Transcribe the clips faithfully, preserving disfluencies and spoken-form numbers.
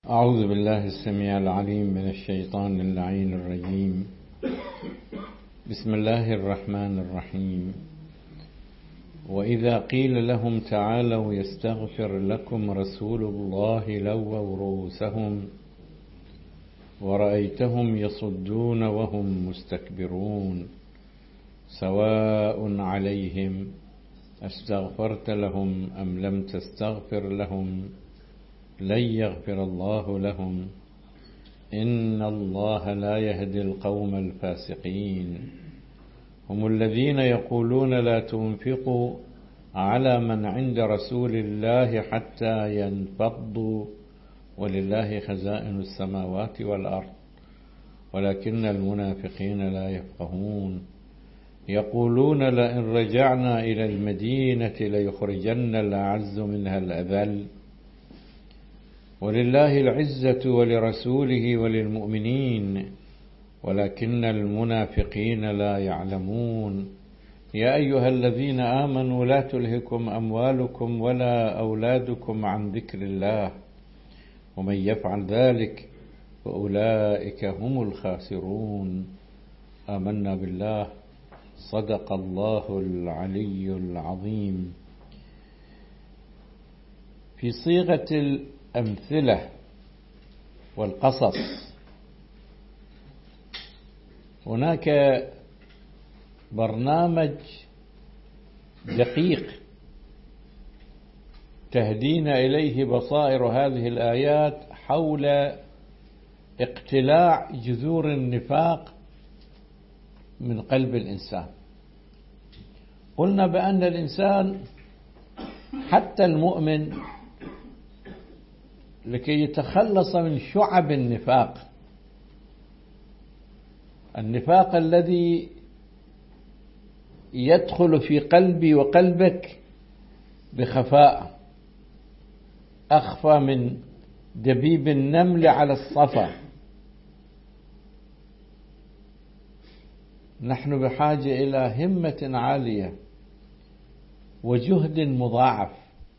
أعوذ بالله السميع العليم من الشيطان اللعين الرجيم. بسم الله الرحمن الرحيم. وإذا قيل لهم تعالوا يستغفر لكم رسول الله لووا رؤوسهم ورأيتهم يصدون وهم مستكبرون سواء عليهم أستغفرت لهم أم لم تستغفر لهم لن يغفر الله لهم إن الله لا يهدي القوم الفاسقين. هم الذين يقولون لا تنفقوا على من عند رسول الله حتى ينفضوا ولله خزائن السماوات والأرض ولكن المنافقين لا يفقهون. يقولون لئن رجعنا إلى المدينة ليخرجن الأعز منها الأذل ولله العزة ولرسوله وللمؤمنين ولكن المنافقين لا يعلمون. يا أيها الذين آمنوا لا تلهكم أموالكم ولا أولادكم عن ذكر الله ومن يفعل ذلك فأولئك هم الخاسرون. آمنا بالله. صدق الله العلي العظيم. في صيغة الأمثلة والقصص هناك برنامج دقيق تهدينا إليه بصائر هذه الآيات حول اقتلاع جذور النفاق من قلب الإنسان. قلنا بأن الإنسان حتى المؤمن لكي يتخلص من شعب النفاق، النفاق الذي يدخل في قلبي وقلبك بخفاء أخفى من دبيب النمل على الصفا، نحن بحاجة إلى همة عالية وجهد مضاعف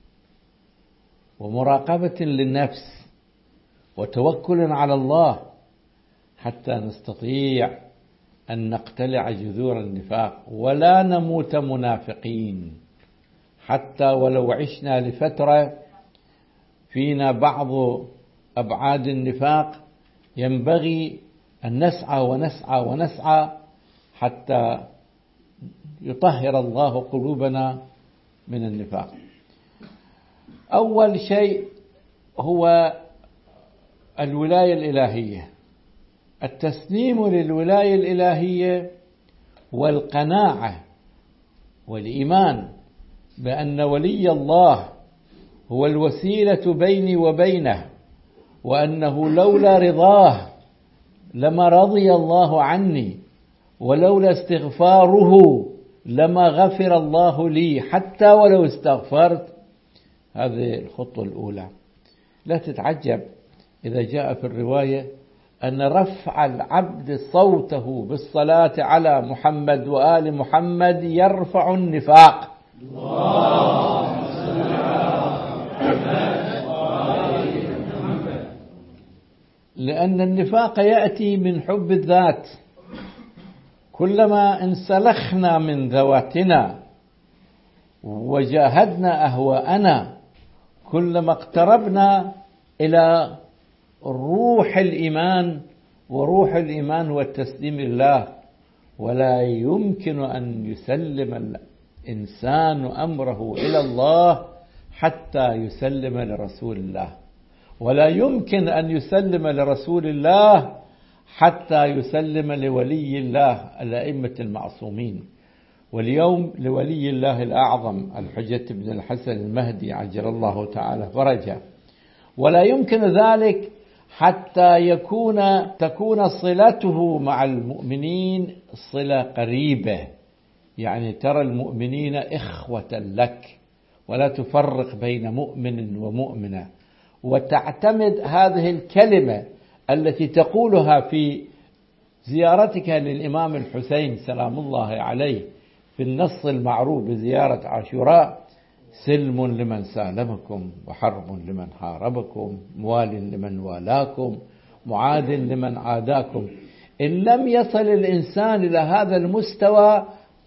ومراقبة للنفس وتوكل على الله حتى نستطيع أن نقتلع جذور النفاق ولا نموت منافقين. حتى ولو عشنا لفترة فينا بعض أبعاد النفاق ينبغي أن نسعى ونسعى ونسعى حتى يطهر الله قلوبنا من النفاق. أول شيء هو الولاية الإلهية، التسليم للولاية الإلهية والقناعة والإيمان بأن ولي الله هو الوسيلة بيني وبينه، وأنه لولا رضاه لما رضي الله عني، ولولا استغفاره لما غفر الله لي حتى ولو استغفرت. هذه الخطوة الأولى. لا تتعجب إذا جاء في الرواية أن رفع العبد صوته بالصلاة على محمد وآل محمد يرفع النفاق. لأن النفاق يأتي من حب الذات. كلما انسلخنا من ذواتنا وجاهدنا أهواءنا كلما اقتربنا إلى روح الإيمان، وروح الإيمان والتسليم لله. ولا يمكن أن يسلم الإنسان أمره إلى الله حتى يسلم لرسول الله، ولا يمكن أن يسلم لرسول الله حتى يسلم لولي الله الأئمة المعصومين. واليوم لولي الله الأعظم الحجة بن الحسن المهدي عجل الله تعالى فرجه. ولا يمكن ذلك حتى يكون تكون صلته مع المؤمنين صلة قريبة، يعني ترى المؤمنين إخوة لك ولا تفرق بين مؤمن ومؤمنة، وتعتمد هذه الكلمة التي تقولها في زيارتك للإمام الحسين سلام الله عليه في النص المعروف بزيارة عاشوراء: سلم لمن سالمكم وحرب لمن حاربكم موال لمن والاكم معاد لمن عاداكم. إن لم يصل الإنسان إلى هذا المستوى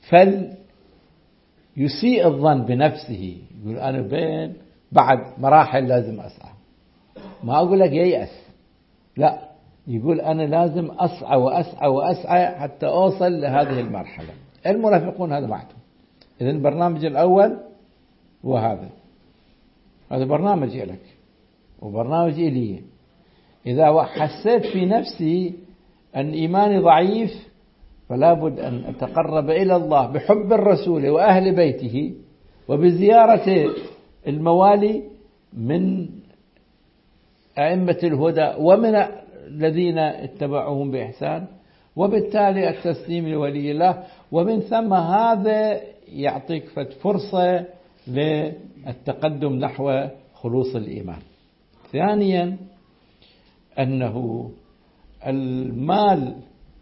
فليسيء الظن بنفسه، يقول أنا بين بعد مراحل لازم أسعى. ما أقول لك ييأس، لا، يقول أنا لازم أسعى وأسعى وأسعى حتى أوصل لهذه المرحلة. المنافقون هذا معهم. إذن البرنامج الأول وهذا هذا برنامج لك وبرنامج إلي. إذا حسيت في نفسي أن إيماني ضعيف فلا بد أن أتقرب إلى الله بحب الرسول وأهل بيته وبزيارة الموالي من أئمة الهدى ومن الذين اتبعوهم بإحسان، وبالتالي التسليم لولي الله، ومن ثم هذا يعطيك فرصة للتقدم نحو خلوص الإيمان. ثانيا أنه المال،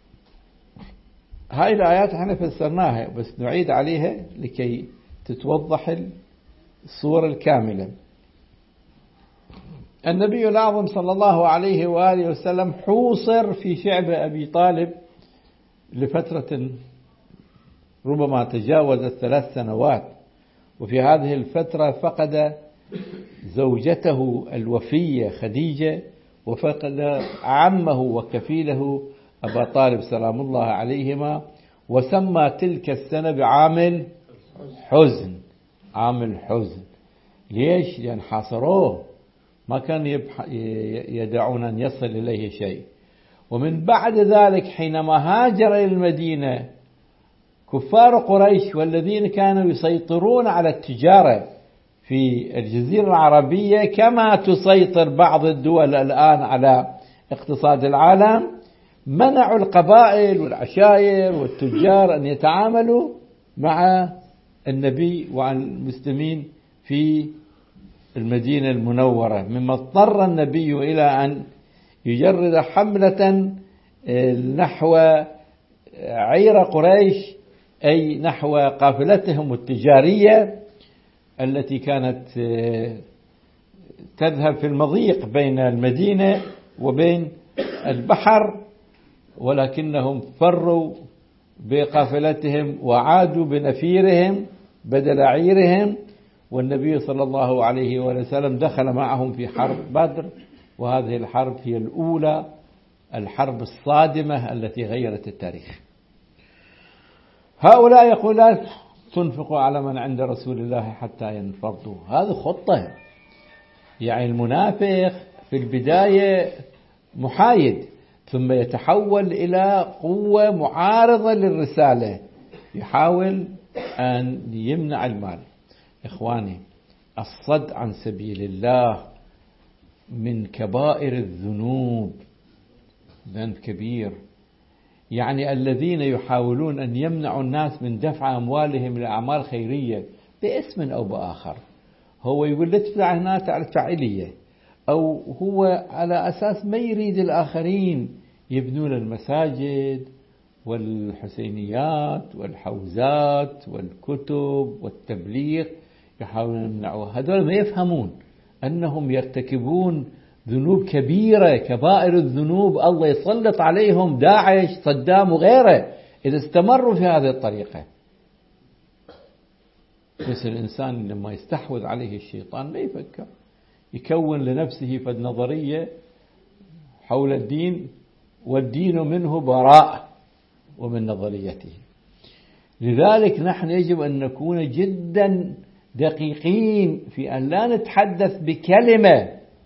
هاي الآيات احنا فسرناها بس نعيد عليها لكي تتوضح الصورة الكاملة. النبي الأعظم صلى الله عليه وآله وسلم حوصر في شعب أبي طالب لفترة ربما تجاوزت ثلاث سنوات، وفي هذه الفترة فقد زوجته الوفية خديجة، وفقد عمه وكفيله أبا طالب سلام الله عليهما، وسمى تلك السنة بعام حزن. عام الحزن ليش؟ لأن حاصروه، ما كان يدعون أن يصل إليه شيء. ومن بعد ذلك حينما هاجر إلى المدينة كفار قريش والذين كانوا يسيطرون على التجارة في الجزيرة العربية كما تسيطر بعض الدول الآن على اقتصاد العالم، منعوا القبائل والعشائر والتجار أن يتعاملوا مع النبي وعن المسلمين في المدينة المنورة، مما اضطر النبي إلى أن يجرد حملة نحو عير قريش، أي نحو قافلتهم التجارية التي كانت تذهب في المضيق بين المدينة وبين البحر، ولكنهم فروا بقافلتهم وعادوا بنفيرهم بدل عيرهم، والنبي صلى الله عليه وسلم دخل معهم في حرب بدر، وهذه الحرب هي الأولى، الحرب الصادمة التي غيرت التاريخ. هؤلاء يقول لا تنفقوا على من عند رسول الله حتى ينفضوا. هذه خطة، يعني المنافق في البداية محايد ثم يتحول إلى قوة معارضة للرسالة، يحاول أن يمنع المال. إخواني، الصد عن سبيل الله من كبائر الذنوب، ذنب كبير. يعني الذين يحاولون أن يمنعوا الناس من دفع أموالهم لأعمال خيرية باسم أو بآخر، هو يقول لا تدفع هنا تدفع إلي، أو هو على أساس ما يريد الآخرين يبنون المساجد والحسينيات والحوزات والكتب والتبليغ، يحاولون يمنعوها. هذول ما يفهمون أنهم يرتكبون ذنوب كبيرة، كبائر الذنوب، الله يسلط عليهم داعش صدام وغيره إذا استمروا في هذه الطريقة. بس الإنسان لما يستحوذ عليه الشيطان ما يفكر، يكون لنفسه فد نظرية حول الدين، والدين منه براء ومن نظريته. لذلك نحن يجب أن نكون جدا دقيقين في أن لا نتحدث بكلمة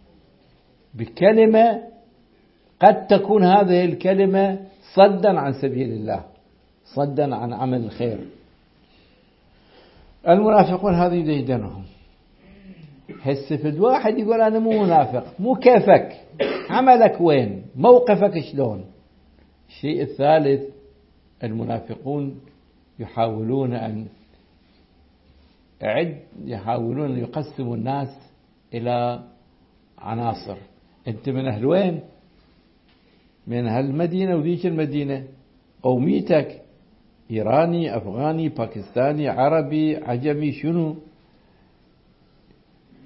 بكلمة قد تكون هذه الكلمة صدا عن سبيل الله، صدا عن عمل الخير. المنافقون هذه ديدنهم. هالسفد واحد يقول أنا مو منافق، مو كيفك، عملك وين، موقفك شلون. الشيء الثالث، المنافقون يحاولون أن أعد يحاولون أن يقسموا الناس إلى عناصر. أنت من أهل وين؟ من هالمدينة وذيك المدينة.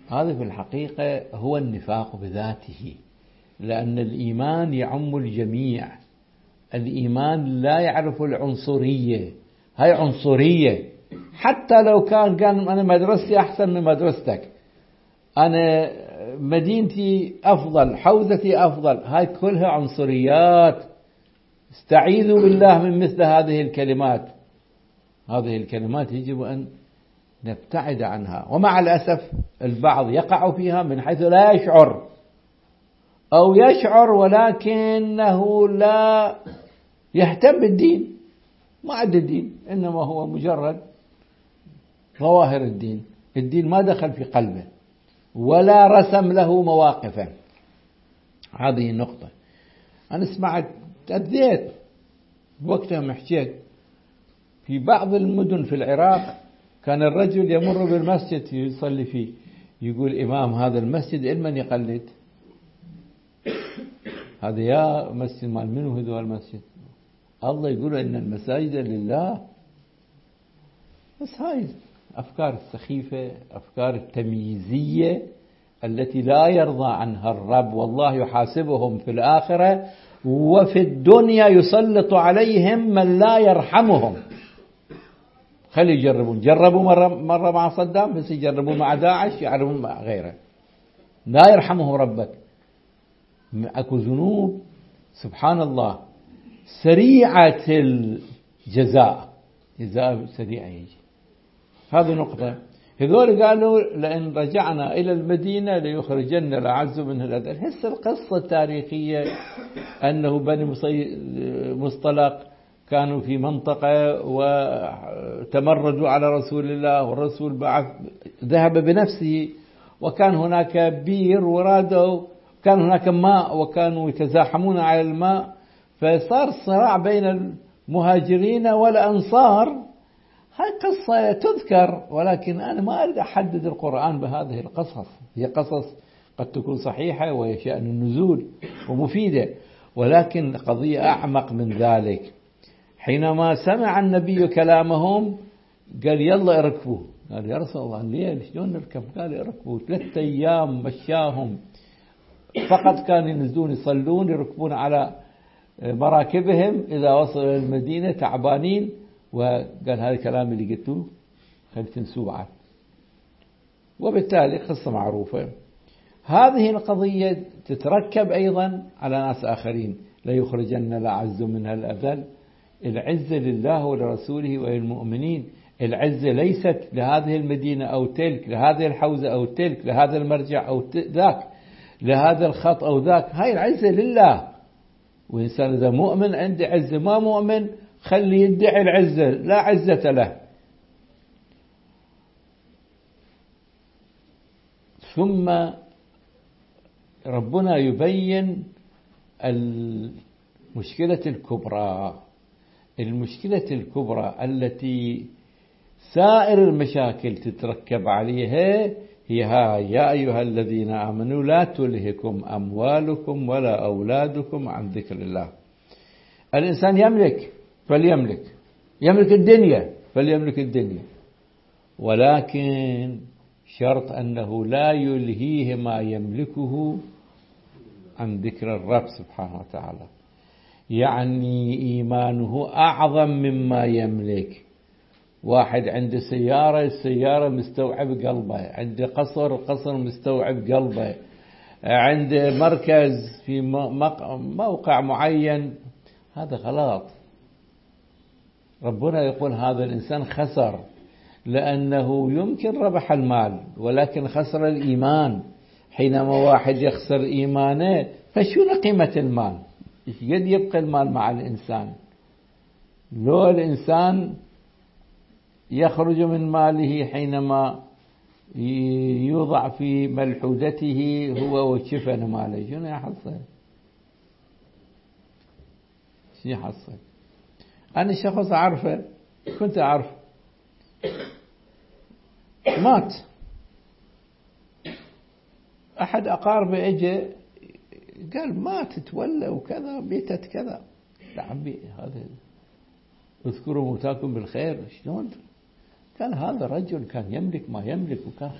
هذا في الحقيقة هو النفاق بذاته، لأن الإيمان يعم الجميع. الإيمان لا يعرف العنصرية، هاي عنصرية. حتى لو كان قال أنا مدرستي أحسن من مدرستك، أنا مدينتي أفضل، حوزتي أفضل، هاي كلها عنصريات. استعيذوا بالله من مثل هذه الكلمات. هذه الكلمات يجب أن نبتعد عنها، ومع الأسف البعض يقع فيها من حيث لا يشعر، أو يشعر ولكنه لا يهتم بالدين، ما عنده الدين، إنما هو مجرد ظواهر الدين. الدين ما دخل في قلبه ولا رسم له مواقفه. هذه النقطة. أنا سمعت تأذيت وقتها محكيت في بعض المدن في العراق، كان الرجل يمر بالمسجد يصلي فيه، يقول إمام هذا المسجد لمن يقلد؟ هذا يا مسجد مال منو هذا المسجد؟ الله يقول إن المساجد لله. بس هاي أفكار السخيفة، أفكار التمييزية التي لا يرضى عنها الرب، والله يحاسبهم في الآخرة، وفي الدنيا يسلط عليهم من لا يرحمهم. خلي يجربون، جربوا مرة, مرة مع صدام، بس يجربوا مع داعش، يعرفون مع غيره. لا يرحمه ربك. أكو ذنوب سبحان الله سريعة الجزاء، جزاء سريعة يجي. هذه نقطة. هذول قالوا لأن رجعنا إلى المدينة ليخرجن الأعز منها الأذل. هسه القصة التاريخية أنه بني مصطلق كانوا في منطقة وتمردوا على رسول الله، والرسول بعث ذهب بنفسه، وكان هناك بير ورادوا، كان هناك ماء وكانوا يتزاحمون على الماء، فصار صراع بين المهاجرين والأنصار. هاي قصة تذكر، ولكن أنا ما أريد أحدد القرآن بهذه القصص. هي قصص قد تكون صحيحة وهي شأن النزول ومفيدة، ولكن قضية أعمق من ذلك. حينما سمع النبي كلامهم قال يلا اركبوا. قال يا رسول الله ليه شلون نركب؟ قال اركبوا. ثلاثة أيام مشاهم، فقط كانوا ينزلون يصلون، يركبون على مراكبهم إذا وصلوا المدينة تعبانين. وقال هذا الكلام اللي قلتوه خلي تنسوه بعد. وبالتالي قصة معروفة. هذه القضية تتركب أيضا على ناس آخرين، لا يخرجن الأعز منها الأذل. العزة لله ولرسوله وللمؤمنين. العزة ليست لهذه المدينة أو تلك، لهذه الحوزة أو تلك، لهذا المرجع أو ذاك، لهذا الخط أو ذاك. هاي العزة لله. وإنسان إذا مؤمن عنده عزة، ما مؤمن خلي يدعي العزة، لا عزة له. ثم ربنا يبين المشكلة الكبرى، المشكلة الكبرى التي سائر المشاكل تتركب عليها، هي هاي: يا أيها الذين آمنوا لا تلهكم أموالكم ولا أولادكم عن ذكر الله. الإنسان يملك فليملك، يملك الدنيا فليملك الدنيا، ولكن شرط أنه لا يلهيه ما يملكه عن ذكر الرب سبحانه وتعالى. يعني إيمانه أعظم مما يملك. واحد عنده سيارة، السيارة مستوعب قلبه، عنده قصر، القصر مستوعب قلبه، عنده مركز في موقع معين. هذا غلط. ربنا يقول هذا الإنسان خسر، لأنه يمكن ربح المال ولكن خسر الإيمان. حينما واحد يخسر إيمانه فشو قيمة المال؟ قد يبقى المال مع الإنسان؟ لو الإنسان يخرج من ماله حينما يوضع في ملحوظته هو وشفن ماله، شنو يحصل؟ شنو يحصل؟ أنا شخص أعرفه، كنت أعرف، مات. أحد أقاربه اجى قال مات تولى وكذا، بيتت كذا. لا عمي هذا اذكروا موتاكم بالخير. شلون؟ قال هذا رجل كان يملك ما يملك وكان